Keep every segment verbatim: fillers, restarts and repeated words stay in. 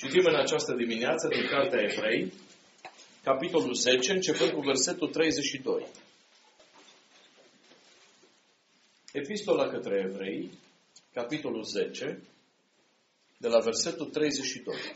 Citim în această dimineață din Cartea Evrei, capitolul zece, începând cu versetul treizeci și doi. Epistola către Evrei, capitolul zece, de la versetul treizeci și doi.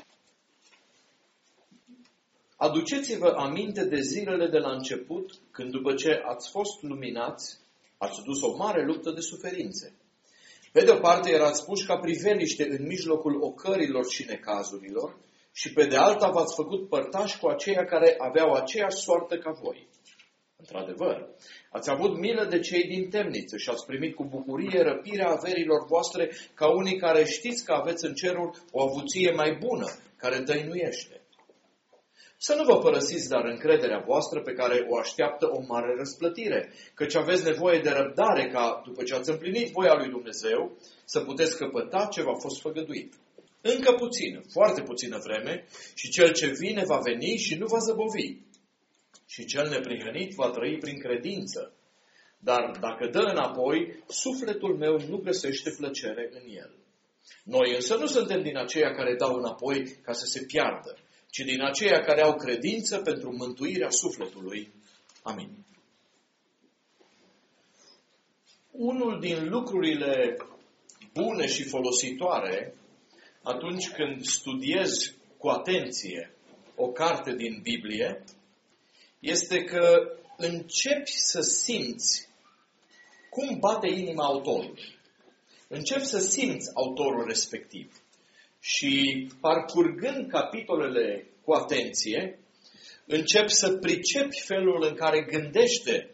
Aduceți-vă aminte de zilele de la început, când după ce ați fost luminați, ați dus o mare luptă de suferințe. Pe de o parte erați puși ca priveliște în mijlocul ocărilor și necazurilor, și pe de alta v-ați făcut părtași cu aceia care aveau aceeași soartă ca voi. Într-adevăr, ați avut milă de cei din temniță și ați primit cu bucurie răpirea averilor voastre, ca unii care știți că aveți în ceruri o avuție mai bună, care dăinuiește. Să nu vă părăsiți dar încrederea voastră pe care o așteaptă o mare răsplătire, căci aveți nevoie de răbdare ca, după ce ați împlinit voia lui Dumnezeu, să puteți căpăta ce v-a fost făgăduit. Încă puțină, foarte puțină vreme, și cel ce vine va veni și nu va zăbovi. Și cel neprihănit va trăi prin credință. Dar dacă dă înapoi, sufletul meu nu găsește plăcere în el. Noi însă nu suntem din aceia care dau înapoi ca să se piardă, ci din aceia care au credință pentru mântuirea sufletului. Amin. Unul din lucrurile bune și folositoare atunci când studiezi cu atenție o carte din Biblie este că începi să simți cum bate inima autorului. Începi să simți autorul respectiv. Și parcurgând capitolele cu atenție, începi să pricepi felul în care gândește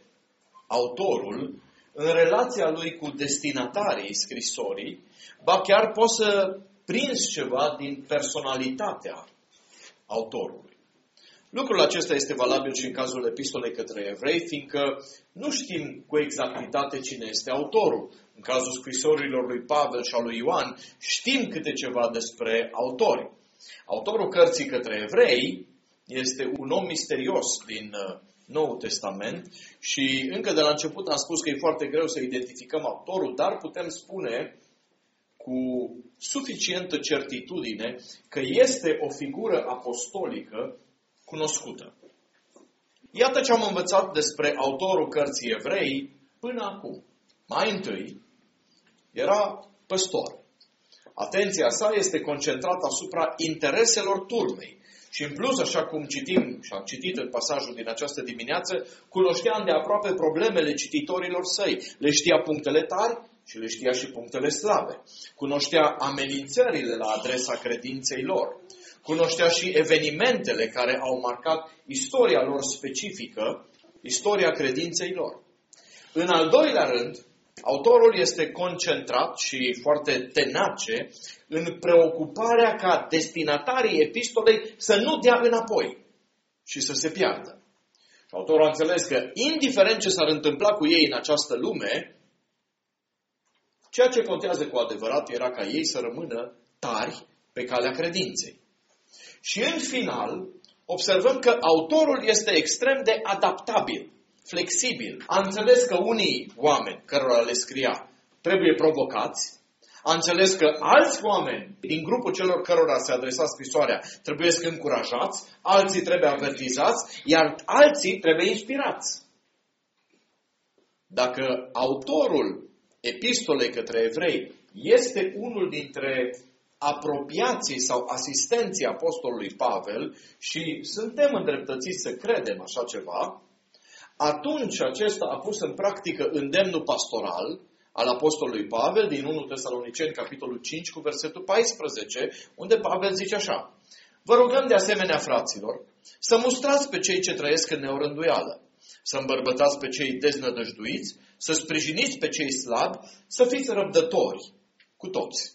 autorul în relația lui cu destinatarii scrisorii, ba chiar poți să prinzi ceva din personalitatea autorului. Lucrul acesta este valabil și în cazul epistolei către evrei, fiindcă nu știm cu exactitate cine este autorul. În cazul scrisorilor lui Pavel și al lui Ioan, știm câte ceva despre autori. Autorul cărții către evrei este un om misterios din Noul Testament și încă de la început am spus că e foarte greu să identificăm autorul, dar putem spune cu suficientă certitudine că este o figură apostolică cunoscută. Iată ce am învățat despre autorul cărții Evrei până acum. Mai întâi, era păstor. Atenția sa este concentrată asupra intereselor turmei. Și în plus, așa cum citim și am citit în pasajul din această dimineață, cunoștea îndeaproape problemele cititorilor săi. Le știa punctele tari și le știa și punctele slabe. Cunoștea amenințările la adresa credinței lor. Cunoștea și evenimentele care au marcat istoria lor specifică, istoria credinței lor. În al doilea rând, autorul este concentrat și foarte tenace în preocuparea ca destinatarii epistolei să nu dea înapoi și să se piardă. Și autorul a înțeles că, indiferent ce s-ar întâmpla cu ei în această lume, ceea ce contează cu adevărat era ca ei să rămână tari pe calea credinței. Și în final, observăm că autorul este extrem de adaptabil, flexibil. A înțeles că unii oameni cărora le scria trebuie provocați, a înțeles că alți oameni din grupul celor cărora se adresa scrisoarea trebuie încurajați, alții trebuie avertizați, iar alții trebuie inspirați. Dacă autorul epistolei către evrei este unul dintre apropiații sau asistenții apostolului Pavel și suntem îndreptățiți să credem așa ceva, atunci acesta a pus în practică îndemnul pastoral al apostolului Pavel din întâi Tesaloniceni, capitolul cinci, cu versetul paisprezece, unde Pavel zice așa: vă rugăm de asemenea, fraților, să mustrați pe cei ce trăiesc în neorânduială, să îmbărbătați pe cei deznădăjduiți, să sprijiniți pe cei slabi, să fiți răbdători cu toți.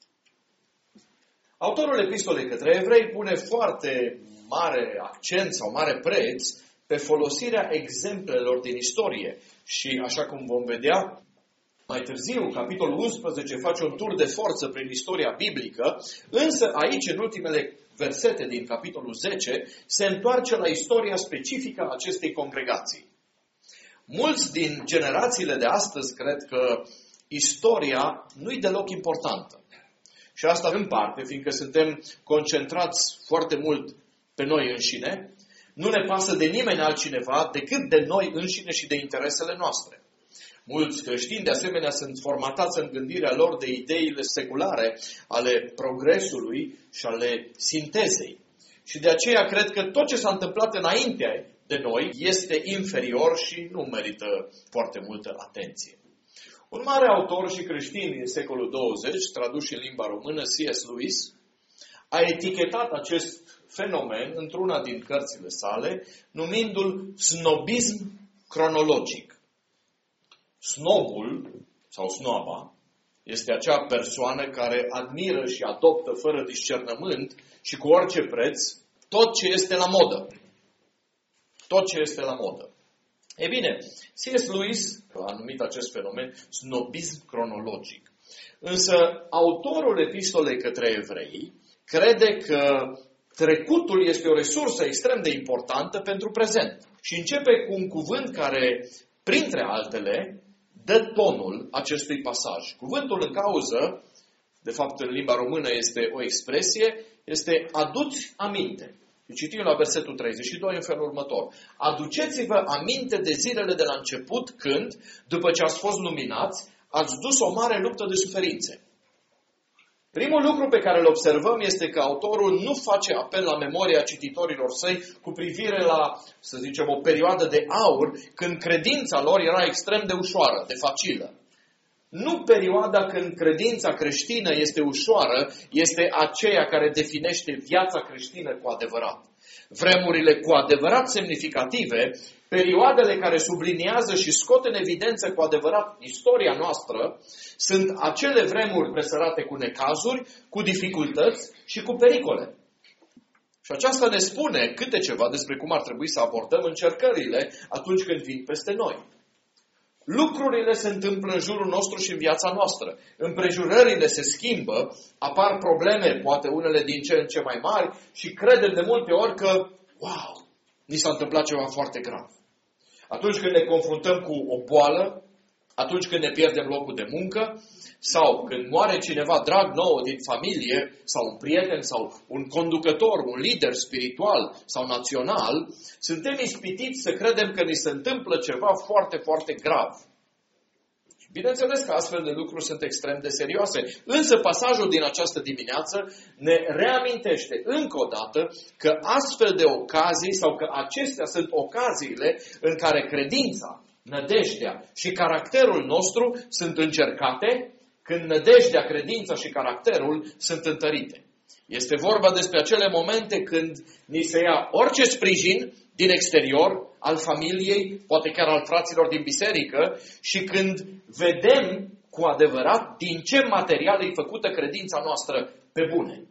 Autorul epistolei către evrei pune foarte mare accent sau mare preț pe folosirea exemplelor din istorie. Și așa cum vom vedea mai târziu, capitolul unsprezece face un tur de forță prin istoria biblică, însă aici, în ultimele versete din capitolul zece, se întoarce la istoria specifică a acestei congregații. Mulți din generațiile de astăzi cred că istoria nu-i deloc importantă. Și asta în parte, fiindcă suntem concentrați foarte mult pe noi înșine, nu ne pasă de nimeni altcineva decât de noi înșine și de interesele noastre. Mulți creștini, de asemenea, sunt formatați în gândirea lor de ideile seculare ale progresului și ale sintezei. Și de aceea cred că tot ce s-a întâmplat înainte de noi este inferior și nu merită foarte multă atenție. Un mare autor și creștin din secolul douăzeci, tradus în limba română, C S Lewis, a etichetat acest fenomen într-una din cărțile sale, numindu-l snobism cronologic. Snobul, sau snoaba, este acea persoană care admiră și adoptă fără discernământ și cu orice preț tot ce este la modă. Tot ce este la modă. E bine, C S Lewis a numit acest fenomen snobism cronologic. Însă autorul epistolei către evrei crede că trecutul este o resursă extrem de importantă pentru prezent. Și începe cu un cuvânt care, printre altele, dă tonul acestui pasaj. Cuvântul în cauză, de fapt în limba română este o expresie, este aduți aminte. Și citim la versetul treizeci și doi în felul următor. Aduceți-vă aminte de zilele de la început când, după ce ați fost luminați, ați dus o mare luptă de suferințe. Primul lucru pe care îl observăm este că autorul nu face apel la memoria cititorilor săi cu privire la, să zicem, o perioadă de aur, când credința lor era extrem de ușoară, de facilă. Nu perioada când credința creștină este ușoară, este aceea care definește viața creștină cu adevărat. Vremurile cu adevărat semnificative, perioadele care subliniază și scot în evidență cu adevărat istoria noastră, sunt acele vremuri presărate cu necazuri, cu dificultăți și cu pericole. Și aceasta ne spune câte ceva despre cum ar trebui să abordăm încercările atunci când vin peste noi. Lucrurile se întâmplă în jurul nostru și în viața noastră. Împrejurările se schimbă, apar probleme, poate unele din ce în ce mai mari, și credem de multe ori că, wow, ni s-a întâmplat ceva foarte grav. Atunci când ne confruntăm cu o boală, atunci când ne pierdem locul de muncă, sau când moare cineva drag nouă din familie, sau un prieten, sau un conducător, un lider spiritual sau național, suntem ispitiți să credem că ni se întâmplă ceva foarte, foarte grav. Bineînțeles că astfel de lucruri sunt extrem de serioase, însă pasajul din această dimineață ne reamintește încă o dată că astfel de ocazii, sau că acestea sunt ocaziile în care credința, nădejdea și caracterul nostru sunt încercate, când nădejdea, credința și caracterul sunt întărite. Este vorba despre acele momente când ni se ia orice sprijin din exterior, al familiei, poate chiar al fraților din biserică, și când vedem cu adevărat din ce material e făcută credința noastră pe bune.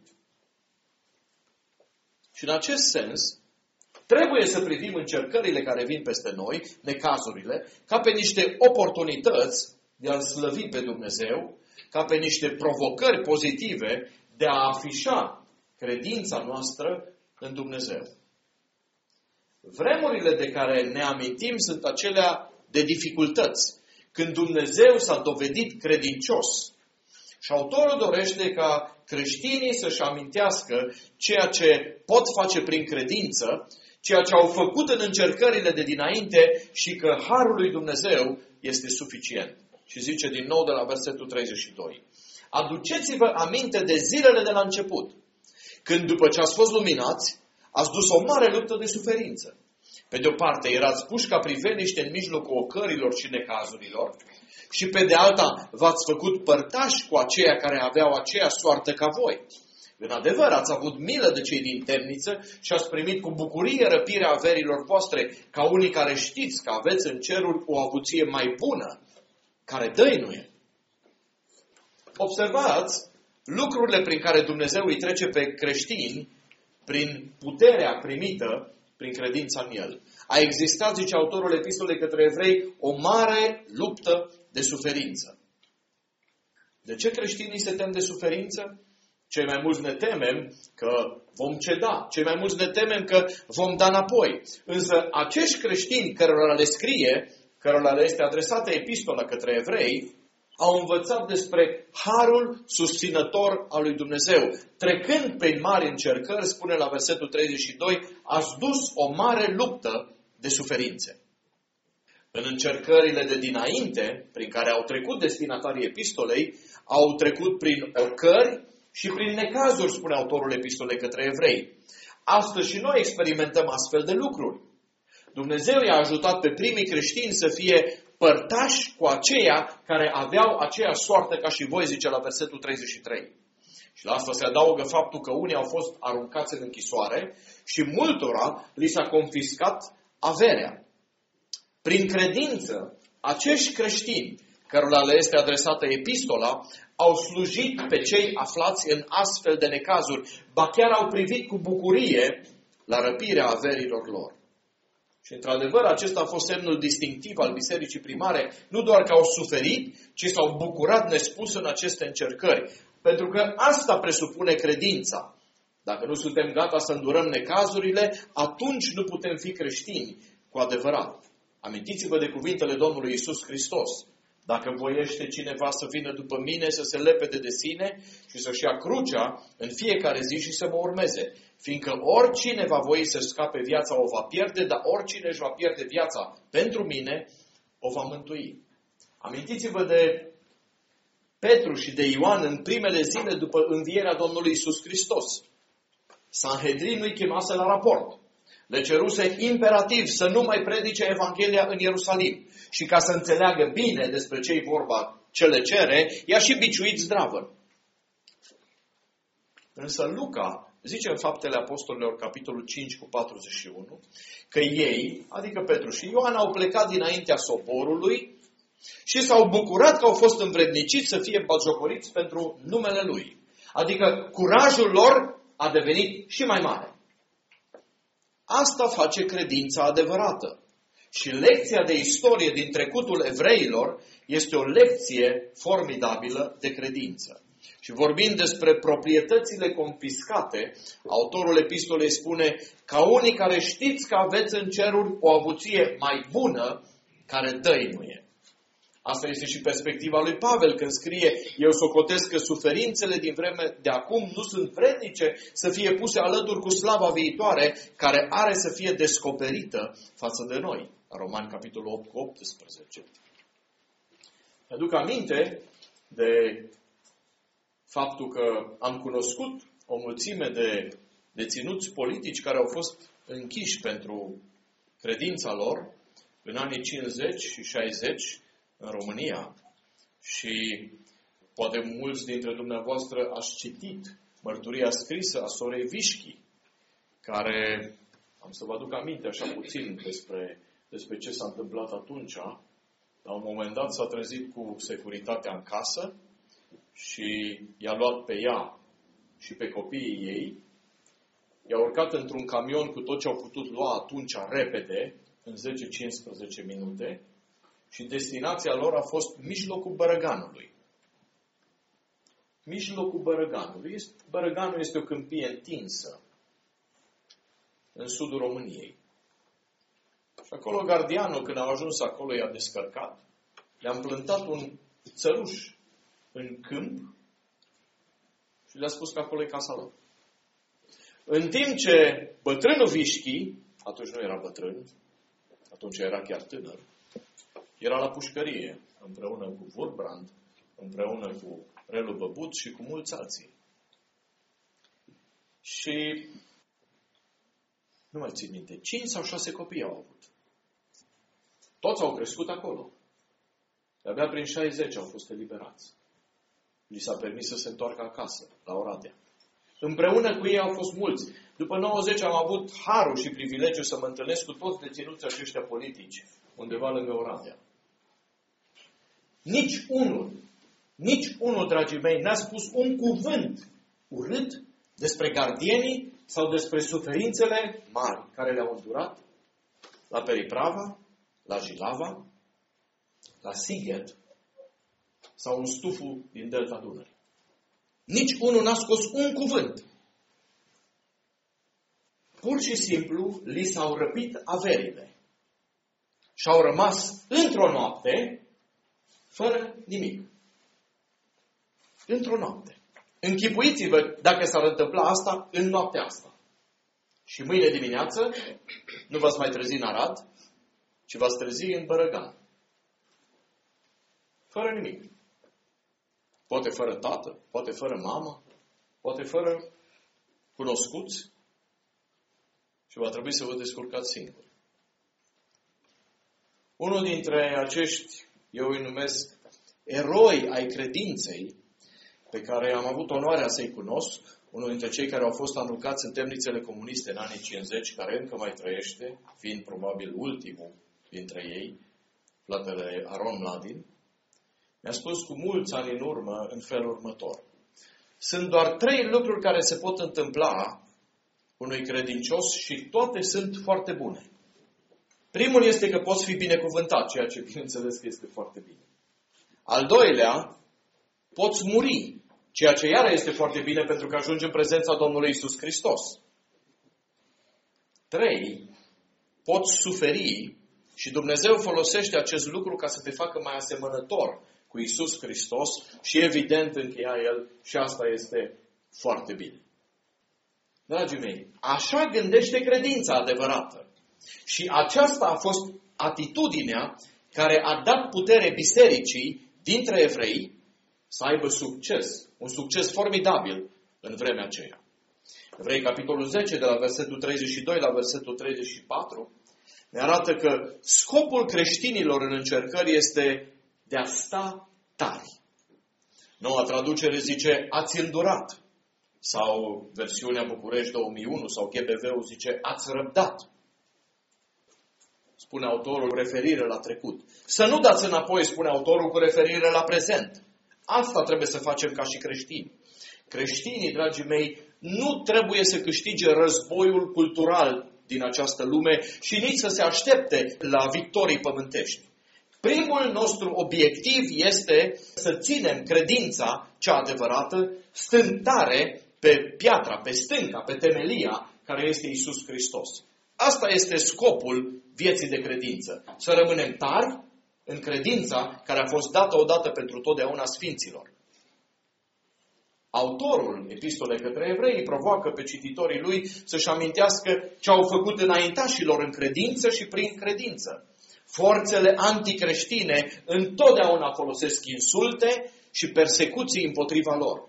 Și în acest sens, trebuie să privim încercările care vin peste noi, necazurile, ca pe niște oportunități de a slăvi pe Dumnezeu, ca pe niște provocări pozitive de a afișa credința noastră în Dumnezeu. Vremurile de care ne amintim sunt acelea de dificultăți, când Dumnezeu s-a dovedit credincios. Și autorul dorește ca creștinii să-și amintească ceea ce pot face prin credință, ceea ce au făcut în încercările de dinainte și că harul lui Dumnezeu este suficient. Și zice din nou de la versetul treizeci și doi. Aduceți-vă aminte de zilele de la început, când după ce ați fost luminați, ați dus o mare luptă de suferință. Pe de o parte, erați puși ca priveliște în mijlocul ocărilor și necazurilor, și pe de alta v-ați făcut părtași cu aceia care aveau aceea soartă ca voi. În adevăr, ați avut milă de cei din temniță și ați primit cu bucurie răpirea averilor voastre, ca unii care știți că aveți în ceruri o avuție mai bună, care dăinuie. Observați lucrurile prin care Dumnezeu îi trece pe creștini prin puterea primită prin credința în El. A existat, zice autorul epistolei către evrei, o mare luptă de suferință. De ce creștinii se tem de suferință? Cei mai mulți ne temem că vom ceda. Cei mai mulți ne temem că vom da înapoi. Însă acești creștini cărora le scrie, cărora le este adresată epistola către evrei, au învățat despre harul susținător al lui Dumnezeu. Trecând prin mari încercări, spune la versetul treizeci și doi, ați dus o mare luptă de suferințe. În încercările de dinainte, prin care au trecut destinatarii epistolei, au trecut prin oricări și prin necazuri, spune autorul epistolei către evrei. Astăzi și noi experimentăm astfel de lucruri. Dumnezeu i-a ajutat pe primii creștini să fie părtași cu aceia care aveau aceeași soartă ca și voi, zice la versetul treizeci și trei. Și la asta se adaugă faptul că unii au fost aruncați în închisoare și multora li s-a confiscat averea. Prin credință, acești creștini, cărora le este adresată epistola, au slujit pe cei aflați în astfel de necazuri, ba chiar au privit cu bucurie la răpirea averilor lor. Și într-adevăr, acesta a fost semnul distinctiv al bisericii primare, nu doar că au suferit, ci s-au bucurat nespus în aceste încercări. Pentru că asta presupune credința. Dacă nu suntem gata să îndurăm necazurile, atunci nu putem fi creștini cu adevărat. Amintiți-vă de cuvintele Domnului Iisus Hristos. Dacă voiește cineva să vină după mine, să se lepede de sine și să-și ia crucea în fiecare zi și să mă urmeze. Fiindcă oricine va voi să scape viața o va pierde, dar oricine își va pierde viața pentru mine o va mântui. Amintiți-vă de Petru și de Ioan în primele zile după învierea Domnului Iisus Hristos. Sanhedrin îi chemase la raport. Le ceruse imperativ să nu mai predice Evanghelia în Ierusalim. Și ca să înțeleagă bine despre ce-i vorba, ce le cere, i-a și biciuit zdravă. Însă Luca zice în Faptele Apostolilor, capitolul cinci cu patruzeci și unu, că ei, adică Petru și Ioan, au plecat dinaintea soborului și s-au bucurat că au fost învredniciți să fie batjocoriți pentru numele Lui. Adică curajul lor a devenit și mai mare. Asta face credința adevărată. Și lecția de istorie din trecutul evreilor este o lecție formidabilă de credință. Și vorbind despre proprietățile confiscate, autorul epistolei spune: ca unii care știți că aveți în ceruri o avuție mai bună care dăinuie. Asta este și perspectiva lui Pavel când scrie: eu socotesc că suferințele din vreme de acum nu sunt vrednice să fie puse alături cu slava viitoare care are să fie descoperită față de noi. Romani, capitolul opt cu optsprezece. Mi-aduc aminte de faptul că am cunoscut o mulțime de deținuți politici care au fost închiși pentru credința lor în anii cincizeci și șaizeci în România. Și poate mulți dintre dumneavoastră ați citit mărturia scrisă a sorei Vișchi, care, am să vă aduc aminte așa puțin despre, despre ce s-a întâmplat atunci. La un moment dat s-a trezit cu securitatea în casă și i-a luat pe ea și pe copiii ei, i-a urcat într-un camion cu tot ce au putut lua atunci repede, în zece cincisprezece minute, și destinația lor a fost mijlocul Bărăganului. Mijlocul Bărăganului. Bărăganul este o câmpie întinsă în sudul României. Și acolo gardianul, când au ajuns acolo, i-a descărcat, le-a împlântat un țăruș în câmp și le-a spus că acolo e casa lor. În timp ce bătrânul Vișchi, atunci nu era bătrân, atunci era chiar tânăr, era la pușcărie, împreună cu Wurbrand, împreună cu Relu Băbut și cu mulți alții. Și nu mai țin minte, cinci sau șase copii au avut. Toți au crescut acolo. De-abia prin șaizeci au fost eliberați. Li s-a permis să se întoarcă acasă, la Oradea. Împreună cu ei au fost mulți. După nouăzeci am avut harul și privilegiul să mă întâlnesc cu toți deținuții aceștia politici, undeva lângă Oradea. Nici unul, nici unul, dragii mei, n-a spus un cuvânt urât despre gardienii sau despre suferințele mari care le-au îndurat la Periprava, la Jilava, la Sighet sau în stuful din Delta Dunării. Nici unul n-a scos un cuvânt. Pur și simplu li s-au răpit averile și au rămas într-o noapte fără nimic. într-o noapte. Închipuiți-vă dacă s-ar întâmpla asta în noaptea asta. Și mâine dimineață nu v-ați mai trezi în Arad, ci v-ați trezi în Bărăgan. Fără nimic. Poate fără tată, poate fără mamă, poate fără cunoscuți. Și va trebui să vă descurcați singuri. Unul dintre acești, eu îi numesc eroi ai credinței, pe care am avut onoarea să-i cunosc, unul dintre cei care au fost aruncați în temnițele comuniste în anii cincizeci, care încă mai trăiește, fiind probabil ultimul dintre ei, fratele Aron Mladin, mi-a spus cu mulți ani în urmă în felul următor. Sunt doar trei lucruri care se pot întâmpla unui credincios și toate sunt foarte bune. Primul este că poți fi binecuvântat, ceea ce bineînțeles că este foarte bine. Al doilea, poți muri, ceea ce iară este foarte bine pentru că ajungi în prezența Domnului Iisus Hristos. Trei, poți suferi și Dumnezeu folosește acest lucru ca să te facă mai asemănător cu Iisus Hristos și evident încheia El și asta este foarte bine. Dragii mei, așa gândește credința adevărată. Și aceasta a fost atitudinea care a dat putere bisericii dintre evrei să aibă succes, un succes formidabil în vremea aceea. Evrei, capitolul zece, de la versetul treizeci și doi la versetul treizeci și patru, ne arată că scopul creștinilor în încercări este de a sta tari. Noua traducere zice, ați îndurat. Sau versiunea București două mii unu sau G B V-ul zice, ați răbdat. Spune autorul cu referire la trecut. Să nu dați înapoi, spune autorul, cu referire la prezent. Asta trebuie să facem ca și creștini. Creștinii, dragii mei, nu trebuie să câștige războiul cultural din această lume și nici să se aștepte la victorii pământești. Primul nostru obiectiv este să ținem credința cea adevărată, stând tare pe piatra, pe stânca, pe temelia care este Iisus Hristos. Asta este scopul vieții de credință. Să rămânem tari în credința care a fost dată odată pentru totdeauna sfinților. Autorul epistolei către evrei îi provoacă pe cititorii lui să-și amintească ce au făcut înaintașilor în credință și prin credință. Forțele anticreștine întotdeauna folosesc insulte și persecuții împotriva lor.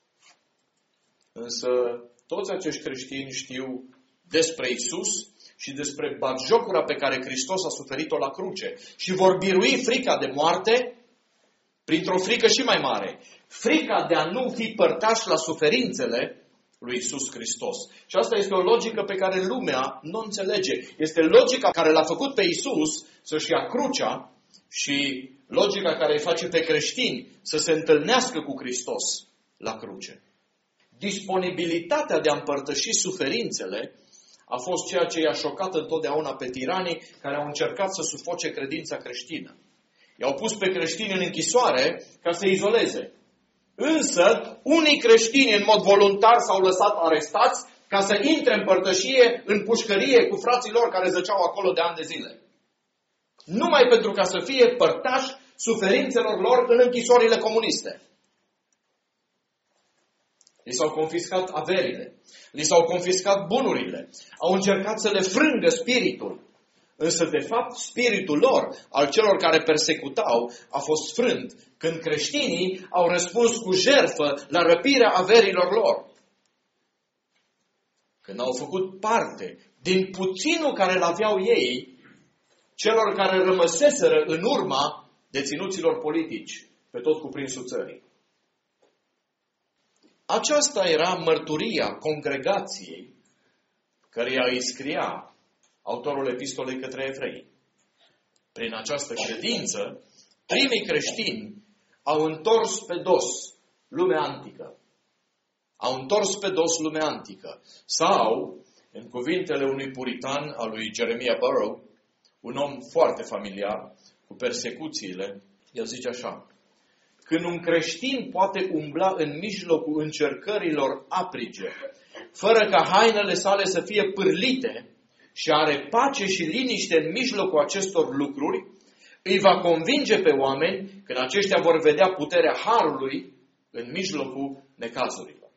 Însă toți acești creștini știu despre Isus și despre batjocura pe care Hristos a suferit-o la cruce și vor birui frica de moarte printr-o frică și mai mare. Frica de a nu fi părtași la suferințele lui Isus Hristos. Și asta este o logică pe care lumea nu înțelege. Este logica care l-a făcut pe Isus să-și ia crucea și logica care îi face pe creștini să se întâlnească cu Hristos la cruce. Disponibilitatea de a împărtăși suferințele a fost ceea ce i-a șocat întotdeauna pe tiranii care au încercat să sufoce credința creștină. I-au pus pe creștini în închisoare ca să izoleze. Însă, unii creștini în mod voluntar s-au lăsat arestați ca să intre în părtășie, în pușcărie cu frații lor care zăceau acolo de ani de zile. Numai pentru ca să fie părtași suferințelor lor în închisorile comuniste. Li s-au confiscat averile, li s-au confiscat bunurile, au încercat să le frângă spiritul. Însă, de fapt, spiritul lor, al celor care persecutau, a fost frânt când creștinii au răspuns cu jertfă la răpirea averilor lor. Când au făcut parte din puținul care l-aveau ei, celor care rămăseseră în urma deținuților politici pe tot cuprinsul țării. Aceasta era mărturia congregației căreia îi scria autorul epistolei către evrei. Prin această credință, primii creștini au întors pe dos lumea antică. Au întors pe dos lumea antică. Sau, în cuvintele unui puritan al lui Jeremiah Burrow, un om foarte familiar cu persecuțiile, el zice așa: când un creștin poate umbla în mijlocul încercărilor aprige, fără ca hainele sale să fie pârlite, și are pace și liniște în mijlocul acestor lucruri, îi va convinge pe oameni, când aceștia vor vedea puterea Harului în mijlocul necazurilor.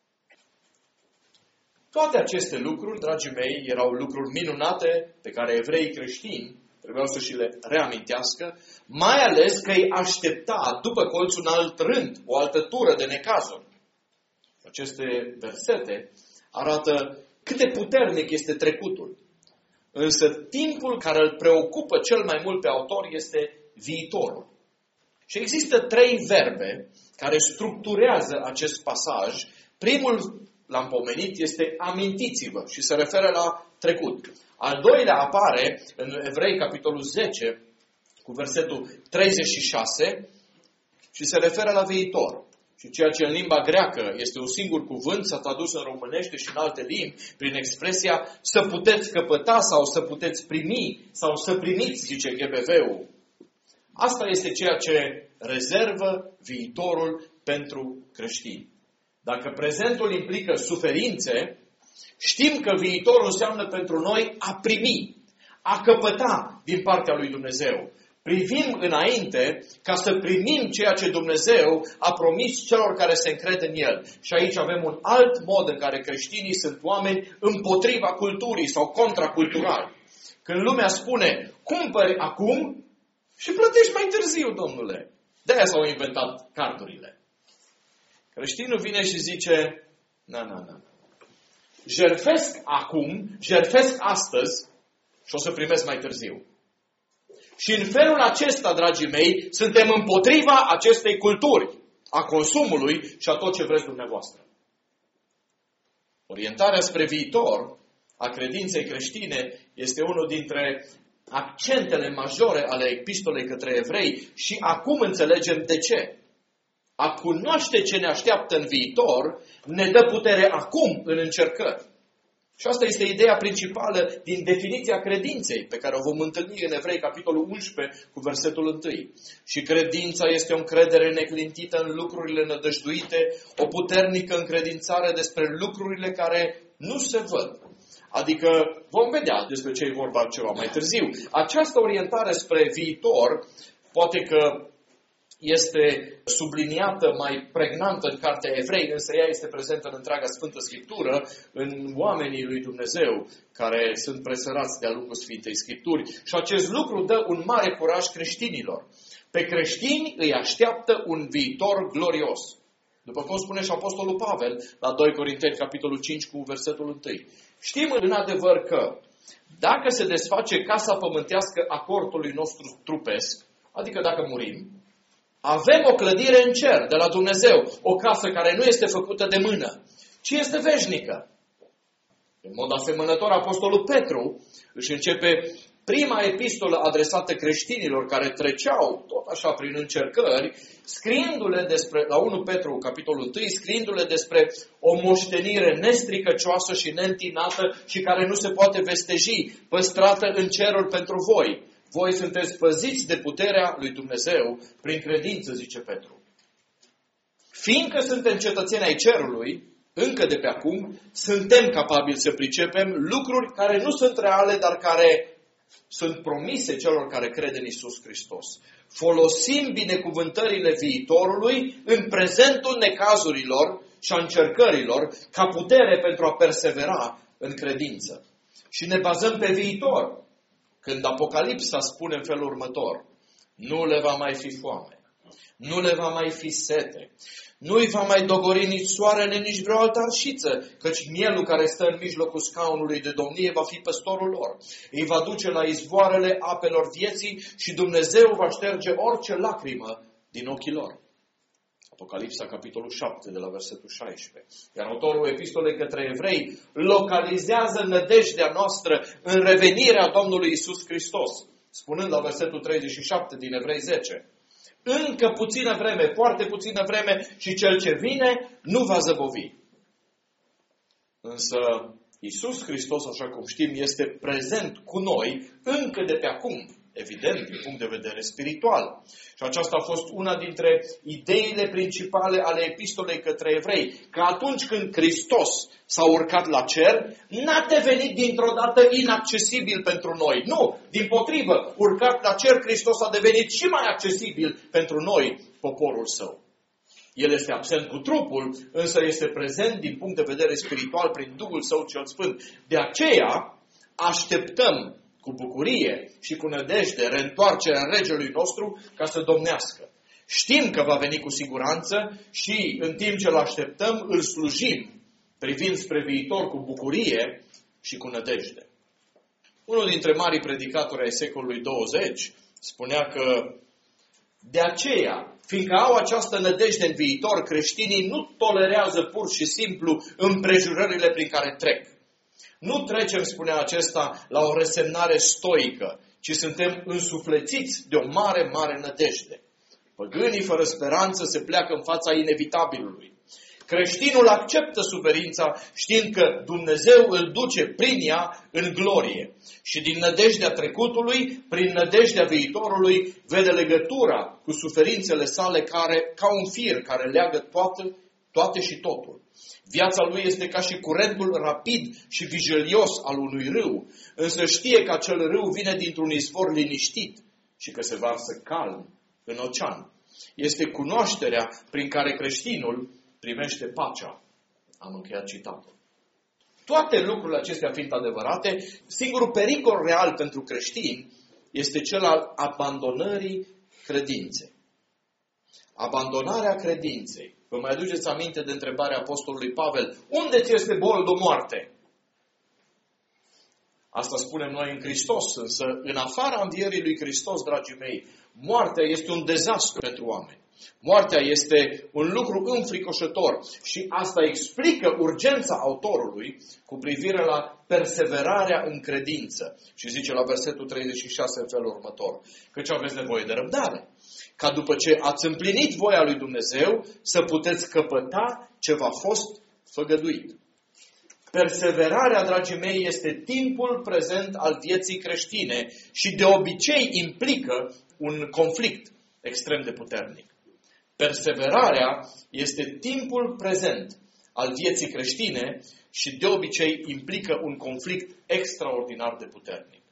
Toate aceste lucruri, dragii mei, erau lucruri minunate pe care evreii creștini trebuiau să și le reamintească, mai ales că îi aștepta după colț un alt rând, o altă tură de necazuri. Aceste versete arată cât de puternic este trecutul. Însă timpul care îl preocupă cel mai mult pe autor este viitorul. Și există trei verbe care structurează acest pasaj. Primul, l-am pomenit, este amintiți-vă și se referă la trecut. Al doilea apare în Evrei, capitolul zece, cu versetul treizeci și șase și se referă la viitor. Și ceea ce în limba greacă este un singur cuvânt, s-a tradus în românește și în alte limbi, prin expresia să puteți căpăta sau să puteți primi sau să primiți, zice G B V-ul. Asta este ceea ce rezervă viitorul pentru creștini. Dacă prezentul implică suferințe, știm că viitorul înseamnă pentru noi a primi, a căpăta din partea lui Dumnezeu. Privim înainte ca să primim ceea ce Dumnezeu a promis celor care se încred în El. Și aici avem un alt mod în care creștinii sunt oameni împotriva culturii sau contraculturali. Când lumea spune, cumpări acum și plătești mai târziu, domnule. De-aia s-au inventat cardurile. Creștinul vine și zice, na, na, na. Jertfesc acum, jertfesc astăzi și o să primesc mai târziu. Și în felul acesta, dragii mei, suntem împotriva acestei culturi, a consumului și a tot ce vreți dumneavoastră. Orientarea spre viitor a credinței creștine este unul dintre accentele majore ale epistolei către evrei și acum înțelegem de ce. A cunoaște ce ne așteaptă în viitor ne dă putere acum în încercări. Și asta este ideea principală din definiția credinței, pe care o vom întâlni în Evrei, capitolul unsprezece, cu versetul unu. Și credința este o încredere neclintită în lucrurile nădăjduite, o puternică încredințare despre lucrurile care nu se văd. Adică vom vedea despre ce e vorba ceva mai târziu. Această orientare spre viitor, poate că este subliniată mai pregnantă în cartea Evrei, însă ea este prezentă în întreaga Sfântă Scriptură, în oamenii lui Dumnezeu care sunt presărați de-a lungul Sfintei Scripturi. Și acest lucru dă un mare curaj creștinilor. Pe creștini îi așteaptă un viitor glorios. După cum spune și Apostolul Pavel la doi Corinteni, capitolul cinci, cu versetul unu. Știm în adevăr că dacă se desface casa pământească a cortului nostru trupesc, adică dacă murim, avem o clădire în cer de la Dumnezeu, o casă care nu este făcută de mână, ci este veșnică. În mod asemănător, Apostolul Petru își începe prima epistolă adresată creștinilor care treceau tot așa prin încercări, scriindu-le despre, la unu Petru, capitolul unu, scriindu-le despre o moștenire nestricăcioasă și neîntinată și care nu se poate vesteji, păstrată în ceruri pentru voi. Voi sunteți păziți de puterea lui Dumnezeu prin credință, zice Petru. Fiindcă suntem cetățeni ai cerului, încă de pe acum, suntem capabili să pricepem lucruri care nu sunt reale, dar care sunt promise celor care cred în Iisus Hristos. Folosim binecuvântările viitorului în prezentul necazurilor și a încercărilor ca putere pentru a persevera în credință. Și ne bazăm pe viitor. Când Apocalipsa spune în felul următor, nu le va mai fi foame, nu le va mai fi sete, nu-i va mai dogori nici soarele, nici vreo altă arșiță, căci mielul care stă în mijlocul scaunului de domnie va fi păstorul lor. Îi va duce la izvoarele apelor vieții și Dumnezeu va șterge orice lacrimă din ochii lor. Apocalipsa, capitolul șapte, de la versetul șaisprezece. Iar autorul epistolei către evrei localizează nădejdea noastră în revenirea Domnului Iisus Hristos, spunând la versetul treizeci și șapte din Evrei zece. Încă puțină vreme, foarte puțină vreme și cel ce vine nu va zăbovi. Însă Iisus Hristos, așa cum știm, este prezent cu noi încă de pe acum. Evident, din punct de vedere spiritual. Și aceasta a fost una dintre ideile principale ale epistolei către evrei. Că atunci când Hristos s-a urcat la cer, n-a devenit dintr-o dată inaccesibil pentru noi. Nu, dimpotrivă, urcat la cer, Hristos a devenit și mai accesibil pentru noi, poporul său. El este absent cu trupul, însă este prezent din punct de vedere spiritual prin Duhul Său cel Sfânt. De aceea așteptăm cu bucurie și cu nădejde reîntoarcerea Regelui nostru ca să domnească. Știm că va veni cu siguranță și în timp ce îl așteptăm, îl slujim, privind spre viitor cu bucurie și cu nădejde. Unul dintre marii predicatori ai secolului douăzeci spunea că de aceea, fiindcă au această nădejde în viitor, creștinii nu tolerează pur și simplu împrejurările prin care trec. Nu trecem, spunea acesta, la o resemnare stoică, ci suntem însuflețiți de o mare, mare nădejde. Păgânii fără speranță se pleacă în fața inevitabilului. Creștinul acceptă suferința știind că Dumnezeu îl duce prin ea în glorie. Și din nădejdea trecutului, prin nădejdea viitorului, vede legătura cu suferințele sale care, ca un fir care leagă toate, toate și totul. Viața lui este ca și curentul rapid și vigilios al unui râu, însă știe că acel râu vine dintr-un izvor liniștit și că se varsă calm în ocean. Este cunoașterea prin care creștinul primește pacea. Am încheiat citatul. Toate lucrurile acestea fiind adevărate, singurul pericol real pentru creștini este cel al abandonării credinței. Abandonarea credinței. Vă mai aduceți aminte de întrebarea apostolului Pavel? Unde ți este boldul moarte? Asta spunem noi în Hristos, însă în afara învierii lui Hristos, dragii mei, moartea este un dezastru pentru oameni. Moartea este un lucru înfricoșător și asta explică urgența autorului cu privire la perseverarea în credință. Și zice la versetul treizeci și șase în felul următor: căci aveți nevoie de răbdare, ca după ce ați împlinit voia lui Dumnezeu să puteți căpăta ce v-a fost făgăduit. Perseverarea, dragii mei, este timpul prezent al vieții creștine și de obicei implică un conflict extrem de puternic. Perseverarea este timpul prezent al vieții creștine și de obicei implică un conflict extraordinar de puternic.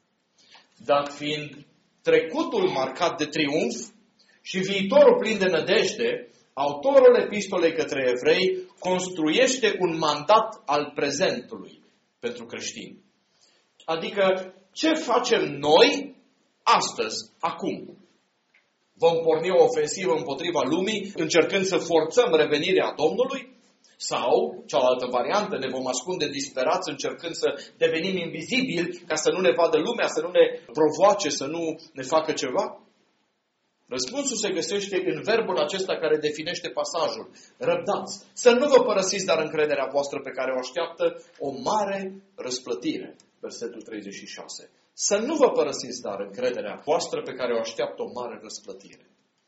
Dat fiind trecutul marcat de triumf și viitorul plin de nădejde, autorul epistolei către evrei construiește un mandat al prezentului pentru creștini. Adică ce facem noi astăzi, acum? Vom porni o ofensivă împotriva lumii, încercând să forțăm revenirea Domnului? Sau, cealaltă variantă, ne vom ascunde disperați încercând să devenim invizibili ca să nu ne vadă lumea, să nu ne provoace, să nu ne facă ceva? Răspunsul se găsește în verbul acesta care definește pasajul. Răbdați, să nu vă părăsiți dar încrederea voastră pe care o așteaptă o mare răsplătire. Versetul treizeci și șase. Să nu vă părăsiți dar încrederea voastră pe care o așteaptă o mare răsplătire.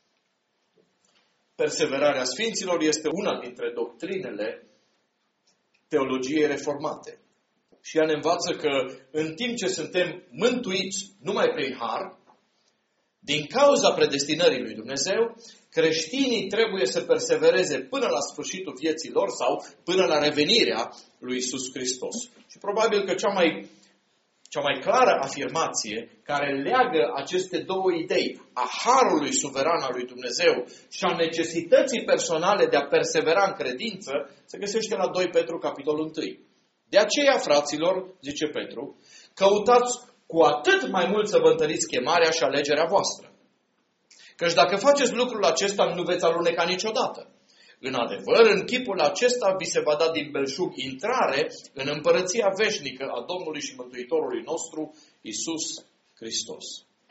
Perseverarea Sfinților este una dintre doctrinele teologiei reformate. Și ea ne învață că în timp ce suntem mântuiți numai prin har, din cauza predestinării lui Dumnezeu, creștinii trebuie să persevereze până la sfârșitul vieții lor sau până la revenirea lui Iisus Hristos. Și probabil că cea mai, cea mai clară afirmație care leagă aceste două idei, a harului suveran al lui Dumnezeu și a necesității personale de a persevera în credință, se găsește la doi Petru, capitolul unu. De aceea, fraților, zice Petru, căutați cu atât mai mult să vă întăriți chemarea și alegerea voastră. Căci dacă faceți lucrul acesta, nu veți aluneca niciodată. În adevăr, în chipul acesta vi se va da din belșug intrare în împărăția veșnică a Domnului și Mântuitorului nostru, Iisus Hristos.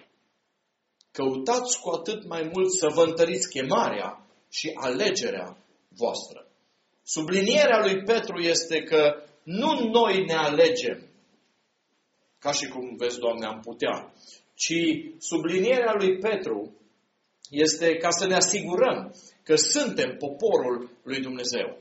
Căutați cu atât mai mult să vă întăriți chemarea și alegerea voastră. Sublinierea lui Petru este că nu noi ne alegem, ca și cum, vezi, Doamne, am putea, ci sublinierea lui Petru este ca să ne asigurăm că suntem poporul lui Dumnezeu.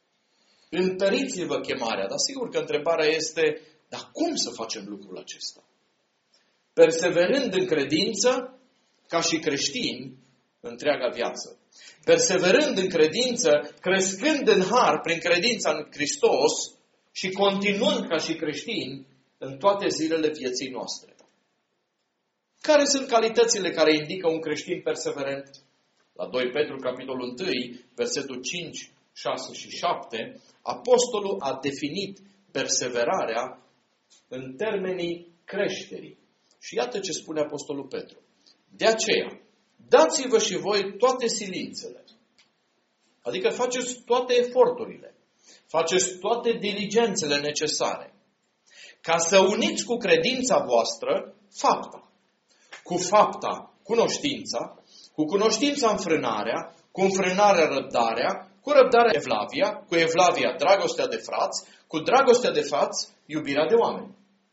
Întăriți-vă chemarea, dar sigur că întrebarea este, dar cum să facem lucrul acesta? Perseverând în credință, ca și creștini, întreaga viață. Perseverând în credință, crescând în har prin credința în Hristos și continuând ca și creștini în toate zilele vieții noastre. Care sunt calitățile care indică un creștin perseverent? La doi Petru, capitolul unu, versetul cinci, șase și șapte, apostolul a definit perseverarea în termenii creșterii. Și iată ce spune apostolul Petru. De aceea, dați-vă și voi toate silințele. Adică faceți toate eforturile. Faceți toate diligențele necesare. Ca să uniți cu credința voastră fapta. Cu fapta cunoștința, cu cunoștința înfrânarea, cu înfrânarea răbdarea, cu răbdarea evlavia, cu evlavia dragostea de frați, cu dragostea de frați iubirea de oameni.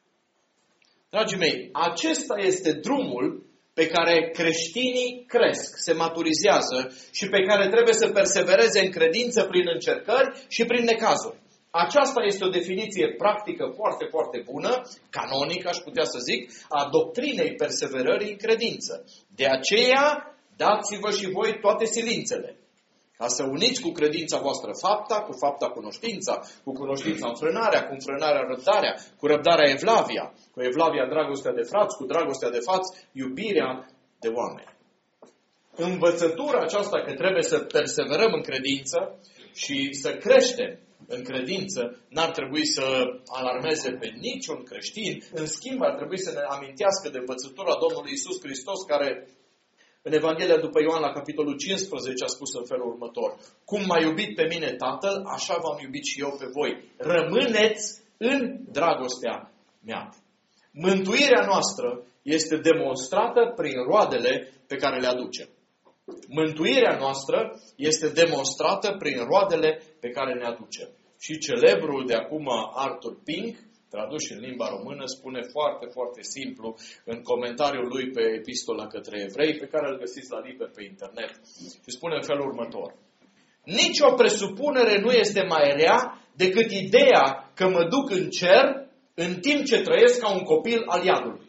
Dragii mei, acesta este drumul pe care creștinii cresc, se maturizează și pe care trebuie să persevereze în credință prin încercări și prin necazuri. Aceasta este o definiție practică foarte, foarte bună, canonică, aș putea să zic, a doctrinei perseverării în credință. De aceea, dați-vă și voi toate silințele, ca să uniți cu credința voastră fapta, cu fapta cunoștința, cu cunoștința înfrânarea, cu înfrânarea răbdarea, cu răbdarea evlavia, cu evlavia dragostea de frați, cu dragostea de frați iubirea de oameni. Învățătura aceasta că trebuie să perseverăm în credință și să creștem în credință, n-ar trebui să alarmeze pe niciun creștin. În schimb, ar trebui să ne amintească de învățătura Domnului Iisus Hristos, care în Evanghelia după Ioan, la capitolul cincisprezece, a spus în felul următor. Cum m-a iubit pe mine Tatăl, așa v-am iubit și eu pe voi. Rămâneți în dragostea mea. Mântuirea noastră este demonstrată prin roadele pe care le aducem. Mântuirea noastră este demonstrată prin roadele pe care ne aducem. Și celebrul de acum Arthur Pink, tradus în limba română, spune foarte, foarte simplu în comentariul lui pe epistola către evrei, pe care îl găsiți la liber pe internet. Și spune în felul următor. Nici o presupunere nu este mai rea decât ideea că mă duc în cer în timp ce trăiesc ca un copil al iadului.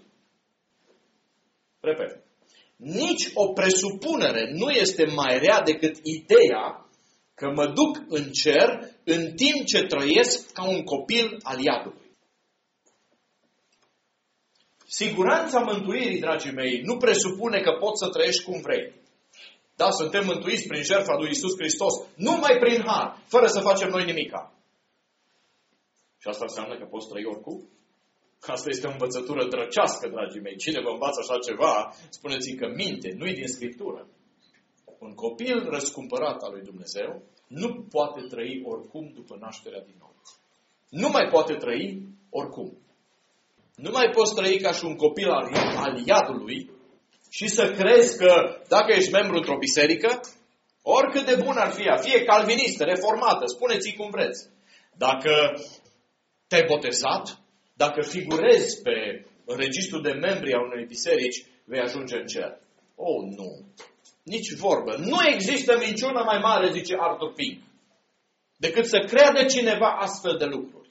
Repet. Nici o presupunere nu este mai rea decât ideea că mă duc în cer în timp ce trăiesc ca un copil al iadului. Siguranța mântuirii, dragii mei, nu presupune că poți să trăiești cum vrei. Da, suntem mântuiți prin jertfa lui Iisus Hristos, numai prin har, fără să facem noi nimica. Și asta înseamnă că poți trăi oricum? Asta este o învățătură drăcească, dragii mei. Cine vă învață așa ceva, spuneți că minte, nu-i din Scriptură. Un copil răscumpărat al lui Dumnezeu nu poate trăi oricum după nașterea din nou. Nu mai poate trăi oricum. Nu mai poți trăi ca și un copil al, al iadului și să crezi că dacă ești membru într-o biserică, oricât de bun ar fi ea, fie calvinistă, reformată, spuneți-i cum vreți. Dacă te-ai botezat, dacă figurezi pe registrul de membri a unei biserici, vei ajunge în cer. Oh, nu! Nici vorbă. Nu există minciună mai mare, zice Arthur Pink, decât să creadă cineva astfel de lucruri.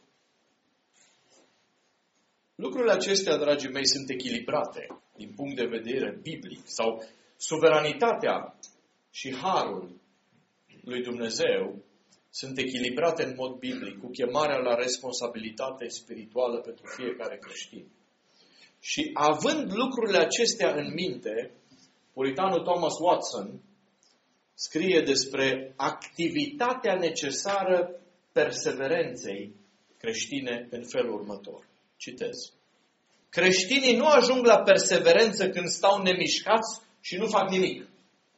Lucrurile acestea, dragii mei, sunt echilibrate din punct de vedere biblic. Sau suveranitatea și harul lui Dumnezeu sunt echilibrate în mod biblic, cu chemarea la responsabilitate spirituală pentru fiecare creștin. Și având lucrurile acestea în minte, puritanul Thomas Watson scrie despre activitatea necesară perseverenței creștine în felul următor. Citez. Creștinii nu ajung la perseverență când stau nemișcați și nu fac nimic.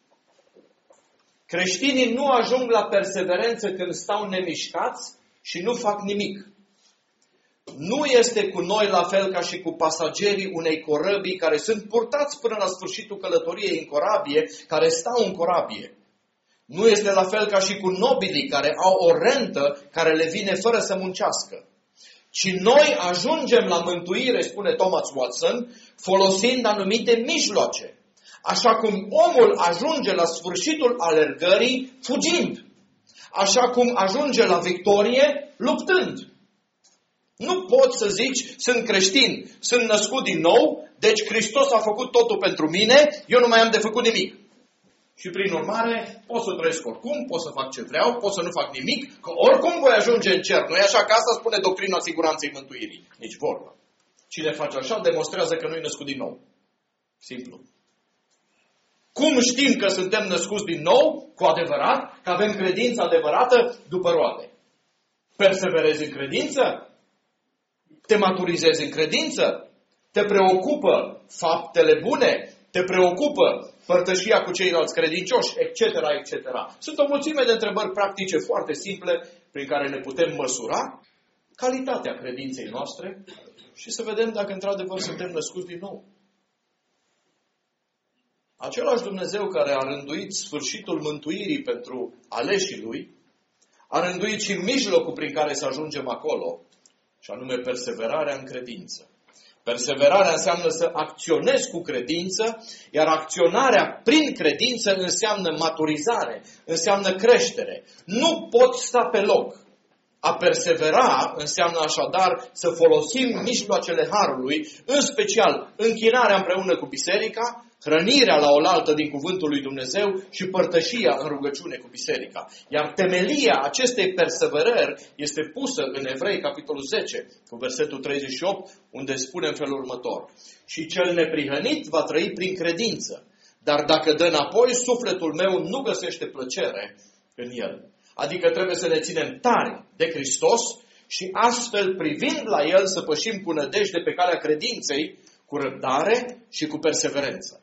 Creștinii nu ajung la perseverență când stau nemișcați și nu fac nimic. Nu este cu noi la fel ca și cu pasagerii unei corăbii care sunt purtați până la sfârșitul călătoriei în corabie, care stau în corabie. Nu este la fel ca și cu nobilii care au o rentă care le vine fără să muncească. Ci noi ajungem la mântuire, spune Thomas Watson, folosind anumite mijloace. Așa cum omul ajunge la sfârșitul alergării fugind. Așa cum ajunge la victorie luptând. Nu poți să zici, sunt creștin, sunt născut din nou, deci Hristos a făcut totul pentru mine, eu nu mai am de făcut nimic. Și prin urmare, pot să trăiesc oricum, pot să fac ce vreau, pot să nu fac nimic, că oricum voi ajunge în cer. Nu-i așa? Că asta spune doctrina siguranței mântuirii. Nici vorbă. Cine face așa, demonstrează că nu-i născut din nou. Simplu. Cum știm că suntem născuți din nou, cu adevărat, că avem credință adevărată după roade? Perseverezi în credință? Te maturizezi în credință? Te preocupă faptele bune? Te preocupă părtășia cu ceilalți credincioși, et cetera, et cetera. Sunt o mulțime de întrebări practice foarte simple prin care ne putem măsura calitatea credinței noastre și să vedem dacă într-adevăr suntem născuți din nou. Același Dumnezeu care a rânduit sfârșitul mântuirii pentru aleșii Lui, a rânduit și mijlocul prin care să ajungem acolo, și anume perseverarea în credință. Perseverarea înseamnă să acționezi cu credință, iar acționarea prin credință înseamnă maturizare, înseamnă creștere. Nu poți sta pe loc. A persevera înseamnă așadar să folosim mijloacele Harului, în special închinarea împreună cu biserica, hrănirea la oaltă din cuvântul lui Dumnezeu și părtășia în rugăciune cu biserica. Iar temelia acestei perseverări este pusă în Evrei, capitolul zece, cu versetul treizeci și opt, unde spune în felul următor: și cel neprihănit va trăi prin credință, dar dacă dă înapoi, sufletul meu nu găsește plăcere în el. Adică trebuie să ne ținem tari de Hristos și astfel, privind la El, să pășim cu nădejde pe calea credinței, cu răbdare și cu perseverență.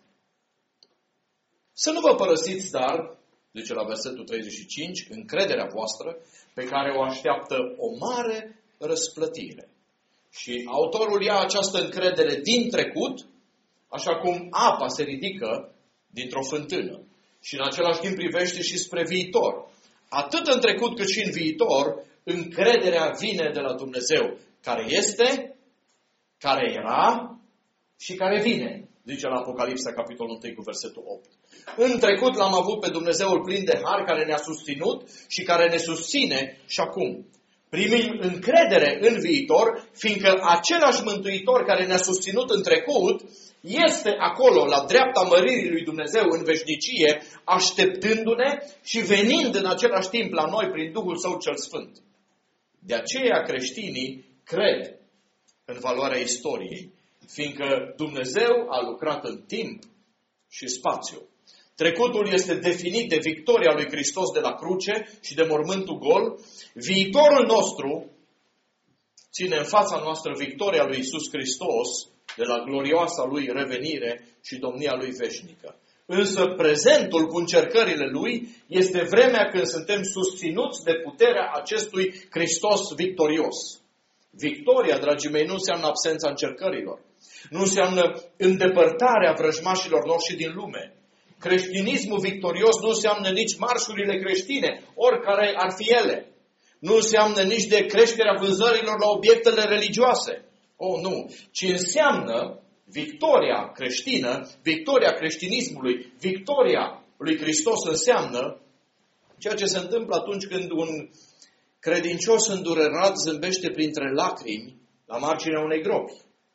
Să nu vă părăsiți, dar, zice la versetul treizeci și cinci, încrederea voastră, pe care o așteaptă o mare răsplătire. Și autorul ia această încredere din trecut, așa cum apa se ridică dintr-o fântână. Și în același timp privește și spre viitor. Atât în trecut cât și în viitor, încrederea vine de la Dumnezeu, care este, care era și care vine, zice la Apocalipsa, capitolul unu, cu versetul opt. În trecut l-am avut pe Dumnezeul plin de har, care ne-a susținut și care ne susține și acum. Primim încredere în viitor, fiindcă același Mântuitor care ne-a susținut în trecut este acolo, la dreapta măririi lui Dumnezeu în veșnicie, așteptându-ne și venind în același timp la noi prin Duhul Său cel Sfânt. De aceea creștinii cred în valoarea istoriei, fiindcă Dumnezeu a lucrat în timp și spațiu. Trecutul este definit de victoria lui Hristos de la cruce și de mormântul gol. Viitorul nostru ține în fața noastră victoria lui Iisus Hristos de la glorioasa lui revenire și domnia lui veșnică. Însă prezentul cu încercările lui este vremea când suntem susținuți de puterea acestui Hristos victorios. Victoria, dragii mei, nu înseamnă absența încercărilor. Nu înseamnă îndepărtarea vrăjmașilor noștri din lume. Creștinismul victorios nu înseamnă nici marșurile creștine, oricare ar fi ele. Nu înseamnă nici de creșterea vânzărilor la obiectele religioase. Oh, nu. Ci înseamnă victoria creștină, victoria creștinismului, victoria lui Hristos înseamnă ceea ce se întâmplă atunci când un credincios îndurerat zâmbește printre lacrimi la marginea unei gropi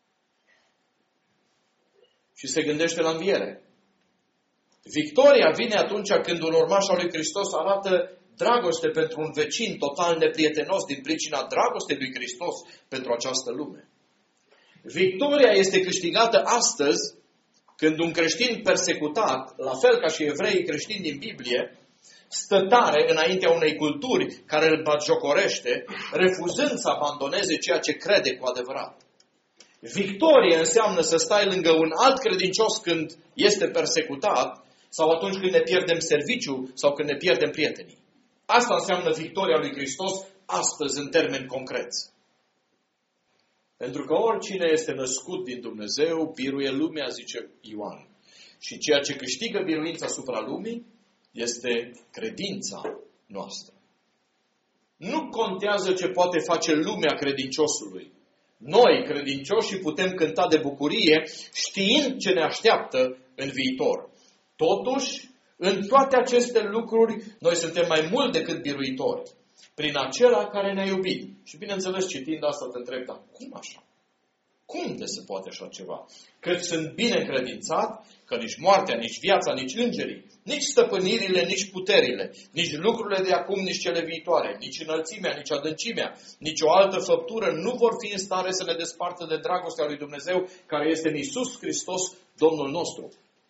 și se gândește la înviere. Victoria vine atunci când un urmaș al lui Hristos arată dragoste pentru un vecin total neprietenos din pricina dragostei lui Hristos pentru această lume. Victoria este câștigată astăzi când un creștin persecutat, la fel ca și evreii creștini din Biblie, stă tare înaintea unei culturi care îl batjocorește, refuzând să abandoneze ceea ce crede cu adevărat. Victorie înseamnă să stai lângă un alt credincios când este persecutat sau atunci când ne pierdem serviciu sau când ne pierdem prietenii. Asta înseamnă victoria lui Hristos astăzi în termeni concreți. Pentru că oricine este născut din Dumnezeu biruie lumea, zice Ioan. Și ceea ce câștigă biruința asupra lumii este credința noastră. Nu contează ce poate face lumea credinciosului. Noi, credincioșii, putem cânta de bucurie știind ce ne așteaptă în viitor. Totuși, în toate aceste lucruri, noi suntem mai mult decât biruitori. Prin acela care ne-a iubit. Și bineînțeles, citind asta, te întreb, dar cum așa? Cum de se poate așa ceva? Că sunt bine încredințat că nici moartea, nici viața, nici îngerii, nici stăpânirile, nici puterile, nici lucrurile de acum, nici cele viitoare, nici înălțimea, nici adâncimea, nici o altă făptură nu vor fi în stare să ne despartă de dragostea lui Dumnezeu care este în Iisus Hristos, Domnul nostru.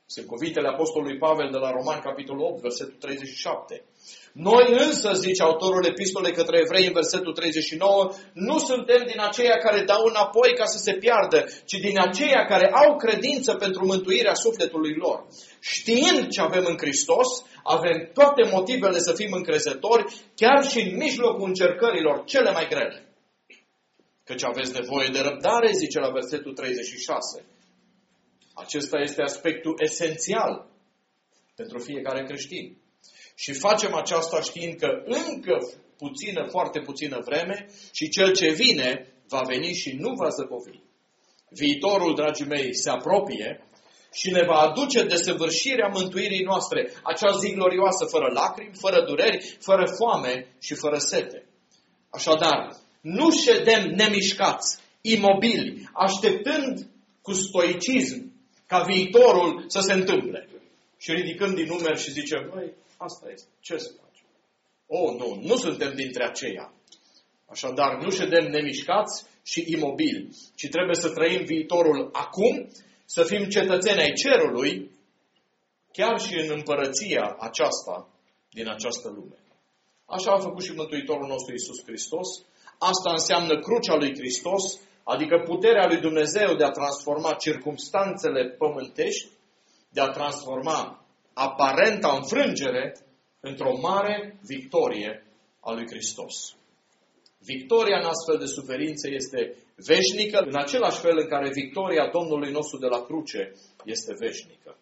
Sunt cuvintele Apostolului Pavel de la Romani, capitolul opt, versetul treizeci și șapte. Noi însă, zice autorul epistolei către evrei în versetul treizeci și nouă, nu suntem din aceia care dau înapoi ca să se piardă, ci din aceia care au credință pentru mântuirea sufletului lor. Știind ce avem în Hristos, avem toate motivele să fim încrezători, chiar și în mijlocul încercărilor cele mai grele. Căci aveți nevoie de răbdare, zice la versetul treizeci și șase. Acesta este aspectul esențial pentru fiecare creștin. Și facem aceasta știind că încă puțină, foarte puțină vreme și cel ce vine va veni și nu va zăbovi. Viitorul, dragii mei, se apropie și ne va aduce desăvârșirea mântuirii noastre, acea zi glorioasă, fără lacrimi, fără dureri, fără foame și fără sete. Așadar, nu ședem nemișcați, imobili, așteptând cu stoicism ca viitorul să se întâmple. Și ridicând din numeri și zicem, băi, asta este, ce să facem? Oh, nu, nu suntem dintre aceia. Așadar, nu ședem nemișcați și imobili, ci trebuie să trăim viitorul acum, să fim cetățeni ai cerului, chiar și în împărăția aceasta, din această lume. Așa a făcut și Mântuitorul nostru Iisus Hristos. Asta înseamnă crucea lui Hristos, adică puterea lui Dumnezeu de a transforma circumstanțele pământești, de a transforma aparenta înfrângere într-o mare victorie a lui Hristos. Victoria în astfel de suferințe este veșnică, în același fel în care victoria Domnului nostru de la cruce este veșnică.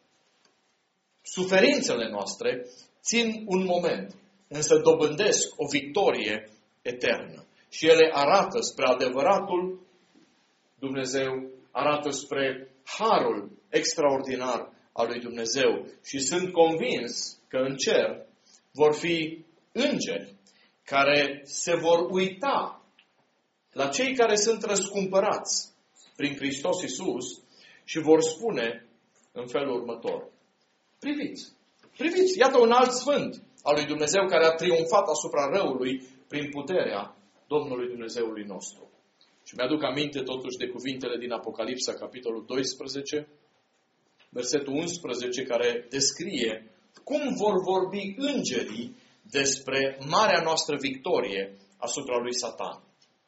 Suferințele noastre țin un moment, însă dobândesc o victorie eternă. Și ele arată spre adevăratul Dumnezeu, arată spre harul extraordinar al lui Dumnezeu. Și sunt convins că în cer vor fi îngeri care se vor uita la cei care sunt răscumpărați prin Hristos Iisus și vor spune în felul următor. Priviți, priviți, iată un alt sfânt al lui Dumnezeu care a triumfat asupra răului prin puterea Domnului Dumnezeului nostru. Și mi-aduc aminte totuși de cuvintele din Apocalipsa, capitolul doisprezece, versetul unsprezece, care descrie cum vor vorbi îngerii despre marea noastră victorie asupra lui Satan.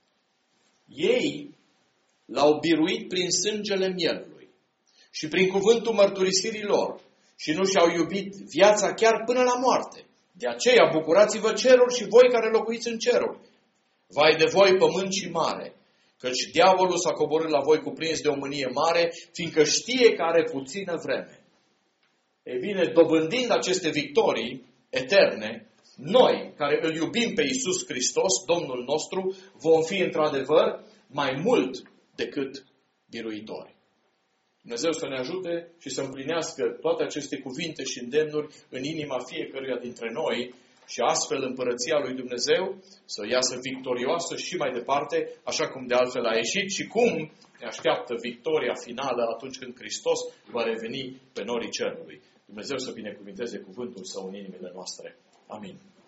Ei l-au biruit prin sângele mielului și prin cuvântul mărturisirii lor și nu și-au iubit viața chiar până la moarte. De aceea bucurați-vă ceruri și voi care locuiți în ceruri. Vai de voi pământ și mare, căci diavolul s-a coborât la voi cuprins de o mânie mare, fiindcă știe că are puțină vreme. Ei bine, dobândind aceste victorii eterne, noi, care îl iubim pe Iisus Hristos, Domnul nostru, vom fi într-adevăr mai mult decât biruitori. Dumnezeu să ne ajute și să împlinească toate aceste cuvinte și îndemnuri în inima fiecăruia dintre noi și astfel împărăția lui Dumnezeu să iasă victorioasă și mai departe, așa cum de altfel a ieșit și cum ne așteaptă victoria finală atunci când Hristos va reveni pe norii cerului. Dumnezeu să binecuvinteze cuvântul Său în inimile noastre. Amin.